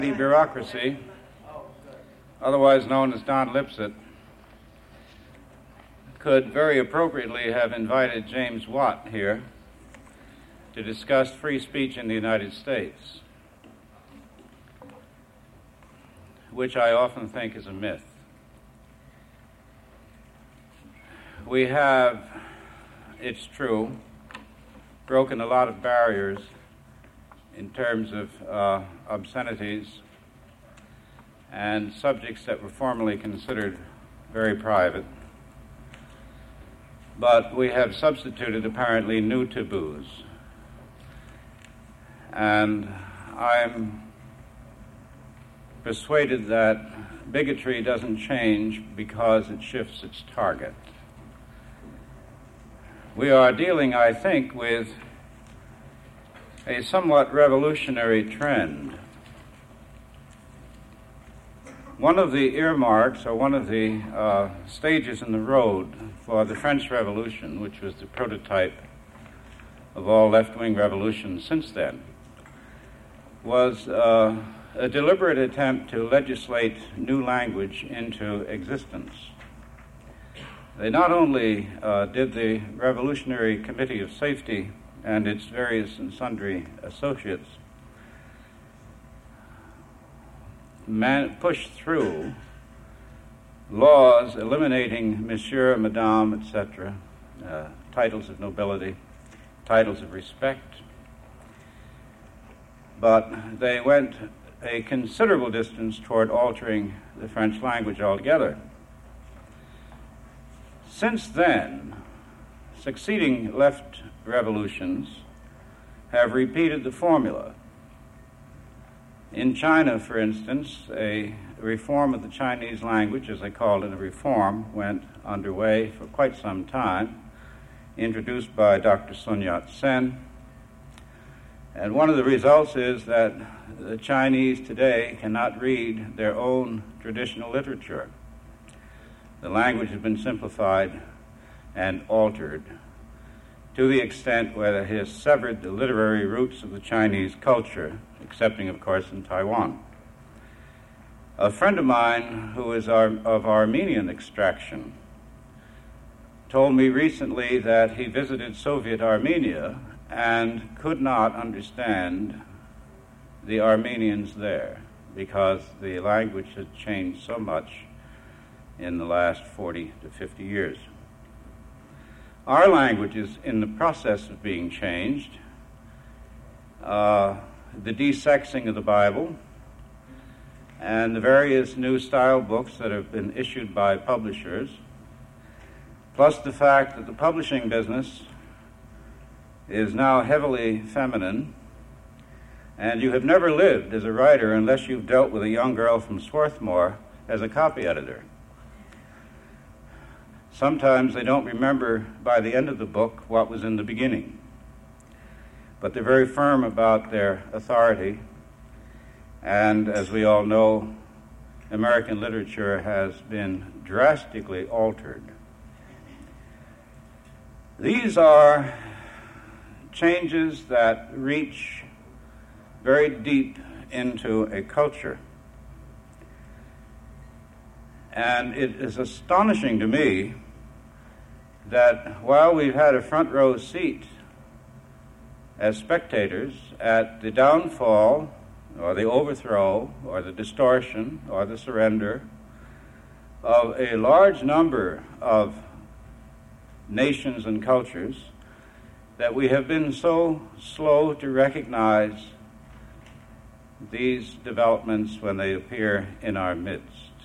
The bureaucracy, otherwise known as Don Lipset, could very appropriately have invited James Watt here to discuss free speech in the United States, which I often think is a myth. We have, it's true, broken a lot of barriers in terms of obscenities and subjects that were formerly considered very private. But we have substituted apparently new taboos. And I'm persuaded that bigotry doesn't change because it shifts its target. We are dealing, I think, with a somewhat revolutionary trend. One of the earmarks, or one of the stages in the road for the French Revolution, which was the prototype of all left-wing revolutions since then, was a deliberate attempt to legislate new language into existence. They not only did the Revolutionary Committee of Safety and its various and sundry associates pushed through laws eliminating monsieur, madame, etc., titles of nobility, titles of respect, but they went a considerable distance toward altering the French language altogether. Since then, succeeding left revolutions have repeated the formula. In China, for instance, a reform of the Chinese language, as they called it, a reform, went underway for quite some time, introduced by Dr. Sun Yat-sen. And one of the results is that the Chinese today cannot read their own traditional literature. The language has been simplified and altered to the extent where it has severed the literary roots of the Chinese culture, excepting, of course, in Taiwan. A friend of mine who is of Armenian extraction told me recently that he visited Soviet Armenia and could not understand the Armenians there because the language had changed so much in the last 40 to 50 years. Our language is in the process of being changed. The desexing of the Bible and the various new style books that have been issued by publishers, plus the fact that the publishing business is now heavily feminine, and you have never lived as a writer unless you've dealt with a young girl from Swarthmore as a copy editor. Sometimes they don't remember by the end of the book what was in the beginning. But they're very firm about their authority. And as we all know, American literature has been drastically altered. These are changes that reach very deep into a culture. And it is astonishing to me that while we've had a front row seat as spectators at the downfall or the overthrow or the distortion or the surrender of a large number of nations and cultures, that we have been so slow to recognize these developments when they appear in our midst.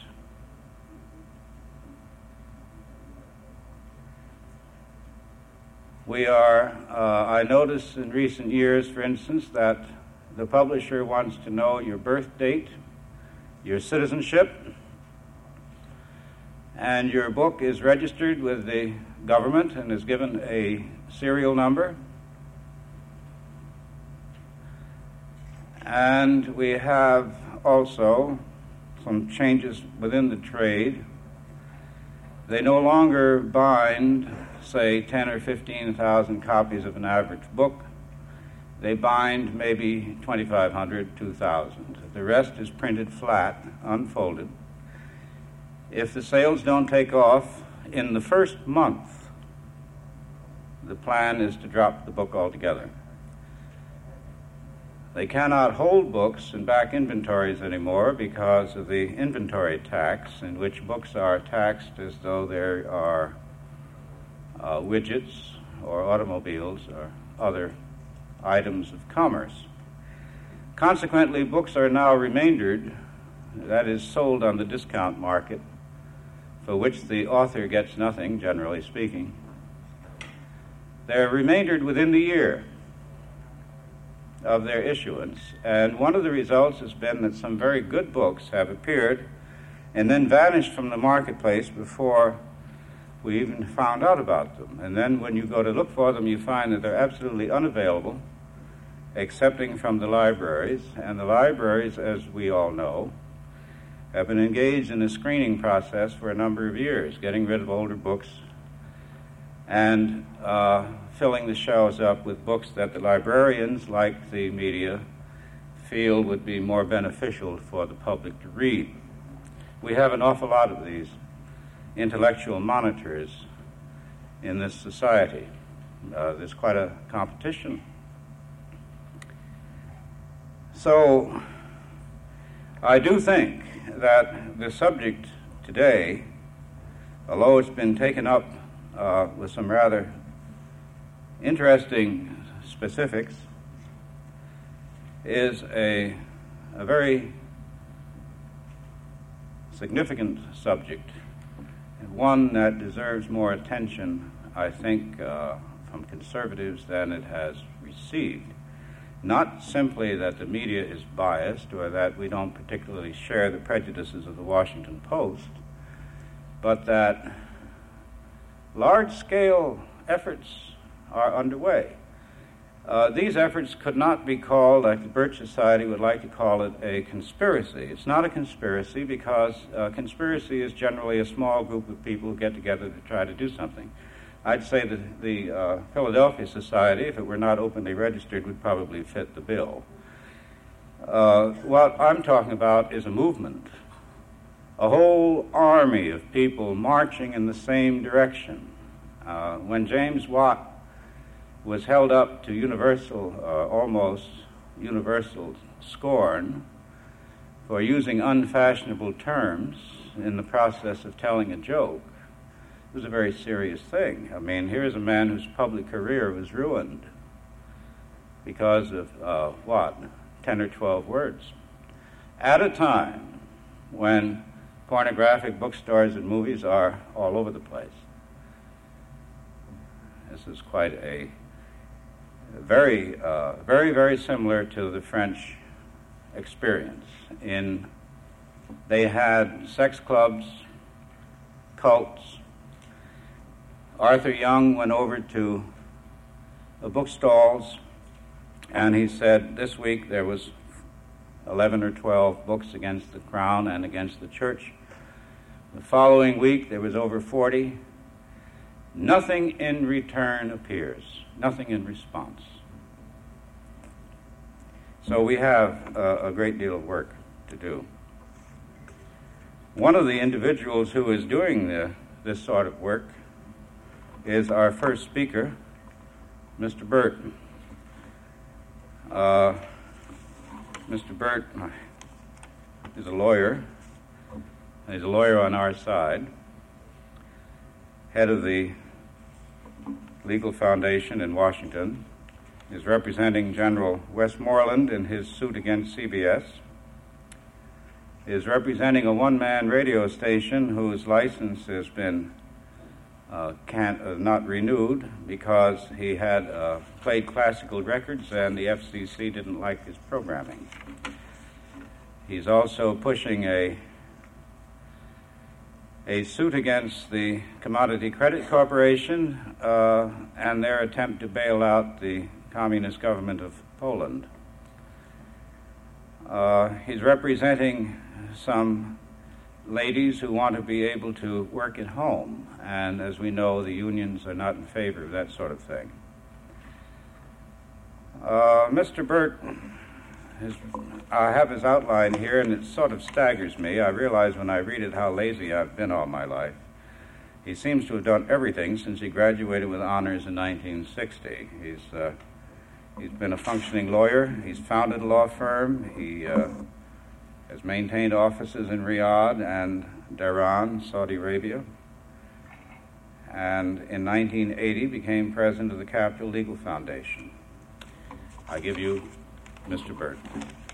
I notice in recent years, for instance, that the publisher wants to know your birth date, your citizenship, and your book is registered with the government and is given a serial number. And we have also some changes within the trade. They no longer bind, say, 10 or 15,000 copies of an average book. they bind maybe 2,500, 2,000. The rest is printed flat, unfolded. If the sales don't take off in the first month, the plan is to drop the book altogether. They cannot hold books in back inventories anymore because of the inventory tax, in which books are taxed as though there are widgets or automobiles or other items of commerce. Consequently, books are now remaindered, that is, sold on the discount market, for which the author gets nothing, generally speaking. They're remaindered within the year of their issuance, and one of the results has been that some very good books have appeared and then vanished from the marketplace before we even found out about them. And then when you go to look for them, you find that they're absolutely unavailable, excepting from the libraries. And the libraries, as we all know, have been engaged in a screening process for a number of years, getting rid of older books and filling the shelves up with books that the librarians, like the media, feel would be more beneficial for the public to read. We have an awful lot of these intellectual monitors in this society. There's quite a competition. So I do think that the subject today, although it's been taken up with some rather interesting specifics, is a very significant subject, and one that deserves more attention, I think, from conservatives than it has received. Not simply that the media is biased or that we don't particularly share the prejudices of the Washington Post, but that large-scale efforts are underway. These efforts could not be called, like the Birch Society would like to call it, a conspiracy. It's not a conspiracy because conspiracy is generally a small group of people who get together to try to do something. I'd say that the Philadelphia Society, if it were not openly registered, would probably fit the bill. What I'm talking about is a movement, a whole army of people marching in the same direction. When James Watt was held up to almost universal scorn for using unfashionable terms in the process of telling a joke, it was a very serious thing. I mean, here's a man whose public career was ruined because of, 10 or 12 words. At a time when pornographic bookstores and movies are all over the place. This is quite a very, very similar to the French experience. They had sex clubs, cults. Arthur Young went over to the bookstalls, and he said this week there was 11 or 12 books against the crown and against the church. The following week there was over 40. Nothing in return appears, nothing in response. So we have a great deal of work to do. One of the individuals who is doing this sort of work is our first speaker, Mr. Burt. Mr. Burt is a lawyer. He's a lawyer on our side, head of the Legal Foundation in Washington, is representing General Westmoreland in his suit against CBS, is representing a one-man radio station whose license has been not renewed because he had played classical records and the FCC didn't like his programming. He's also pushing a suit against the Commodity Credit Corporation and their attempt to bail out the communist government of Poland. He's representing some ladies who want to be able to work at home, and as we know, the unions are not in favor of that sort of thing. Mr. Burt, I have his outline here, and it sort of staggers me. I realize when I read it how lazy I've been all my life. He seems to have done everything since he graduated with honors in 1960. He's been a functioning lawyer. He's founded a law firm. He has maintained offices in Riyadh and Dhahran, Saudi Arabia. And in 1980 became president of the Capital Legal Foundation. I give you Mr. Burt.